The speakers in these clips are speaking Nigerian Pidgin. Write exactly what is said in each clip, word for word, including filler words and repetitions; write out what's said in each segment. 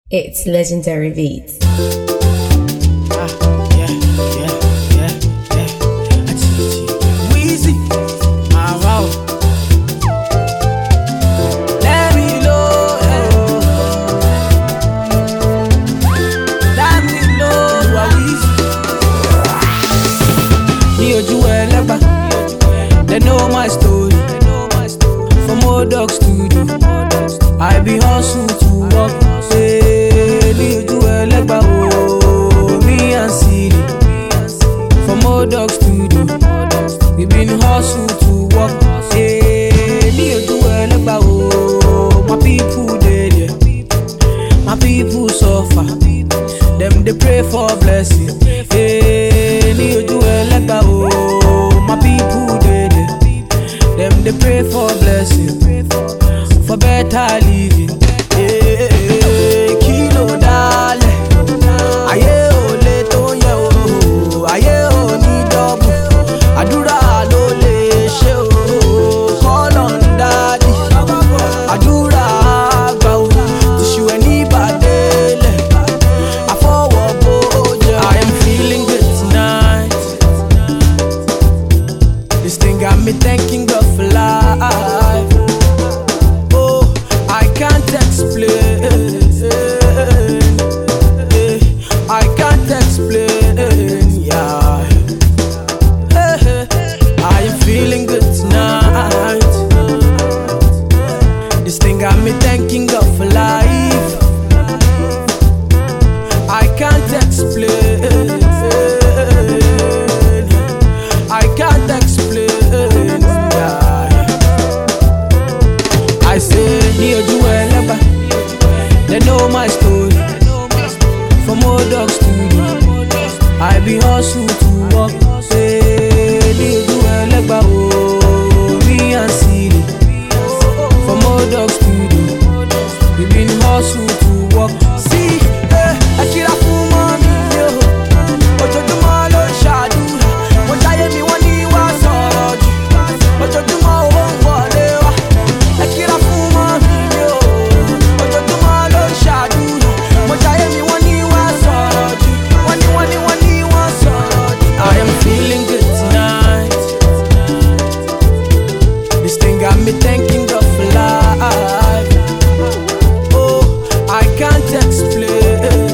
It's Legendary Beats. Ah, yeah, yeah, yeah, yeah. Achiji, Weezy, ah wow. Let me know, let me know, you are Weezy. Ní ojú ẹlẹ́gbà, they know my story. From Old Dog Studio, I be hustle to work. Say, ní ojú ẹlẹ́gbà, oh, me and Siri. From Old Dog Studio, we been hustle to work. Say, ní ojú ẹlẹ́gbà, oh, my people dey there. My people suffer, them they pray for blessing. Hey, ní ojú ẹlẹ́gbà, oh, my people dey there. Them they pray for blessing, for better living. Hey, kilo dale, aye o le to ye o, aye o ni double. Àdúrà ló lè ṣe o, call on daddy. Àdúrà àgbà o, tìṣù ẹni bàdélé. Àfọwọ́ bójá. I am feeling good tonight. This thing got me thanking God for life. Oh, I can't explain. Eh, I can't explain. Yeah. Eh, eh, I am feeling good tonight. This thing got me thanking God for life. I can't explain. I can't explain. Yeah. I say, ní ojú ẹlẹ́gbà, they know my story. From Old Dog Studio, I be hustle to work. Say, ní ojú ẹlẹ́gbà, oh, me and Siri. From Old Dog Studio, we been hustle to work. See, eh, ẹ kíra fún mọ́mí yo, ojoojúmọ́ ló ń ṣàdúrà. Mo jáyé mi wọ́n ní wá sọ̀rọ̀ jù, ojoojúmọ́ owó ń wọlé wá. Ẹ kíra fún mọ́mí yo, ojoojúmọ́ ló ń ṣàdúrà. Mo jáyé mi wọ́n ní wá sọ̀rọ̀ jù, wọ́n ní wọ́n ní wọ́n ní wọ́n sọ̀rọ̀ jù. I am feeling good tonight. This thing got me thanking God for life. Oh, I can't explain.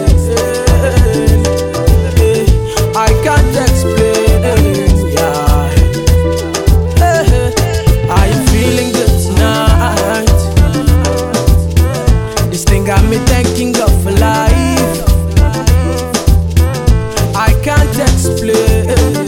Eh, I can't explain. Yeah. Eh, eh, I am feeling good tonight. This thing got me thanking God for life. I can't explain.